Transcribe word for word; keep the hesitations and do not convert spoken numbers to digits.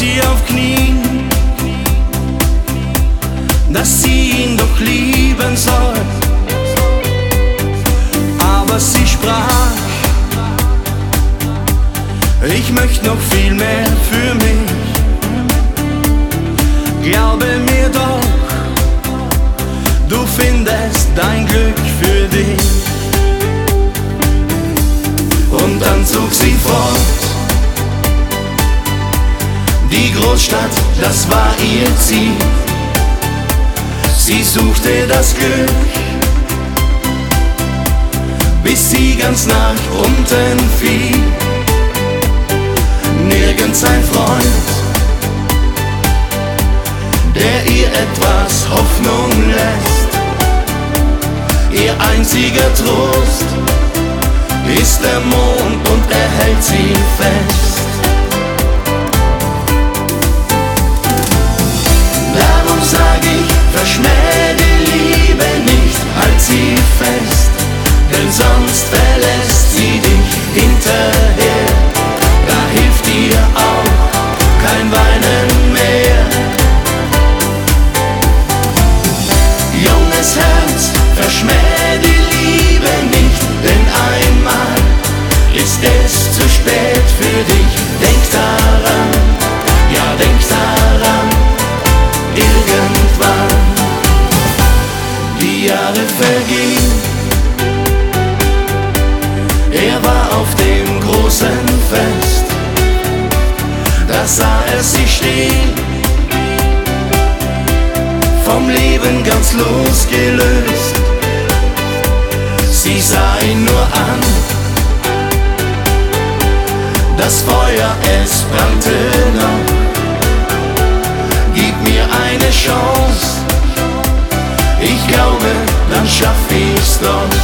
sie auf Knien, dass sie ihn doch lieben soll. Aber sie sprach: Ich möchte noch viel mehr für mich. Glaube mir doch, du findest dein Glück für dich. Und dann zog sie fort. Die Großstadt, das war ihr Ziel. Sie suchte das Glück, bis sie ganz nach unten fiel. Nirgends ein Freund, der ihr etwas Hoffnung lässt. Ihr einziger Trost ist der Mond und er hält sie fest. Darum sag ich, verschmäh die Liebe nicht, halt sie fest, denn sonst verlässt sie dich hinterher. Da hilft dir auch kein Weinen mehr. Junges Herz, verschmäh die Liebe nicht, denn einmal ist es zu spät für dich. Denk daran, ja denk daran, irgendwann. Die Jahre vergehen, er war auf dem großen Fest. Da sah er sie stehen, vom Leben ganz losgelöst. Sie sah ihn nur an, das Feuer, es brannte noch. Gib mir eine Chance, ich glaube, dann schaff ich's doch.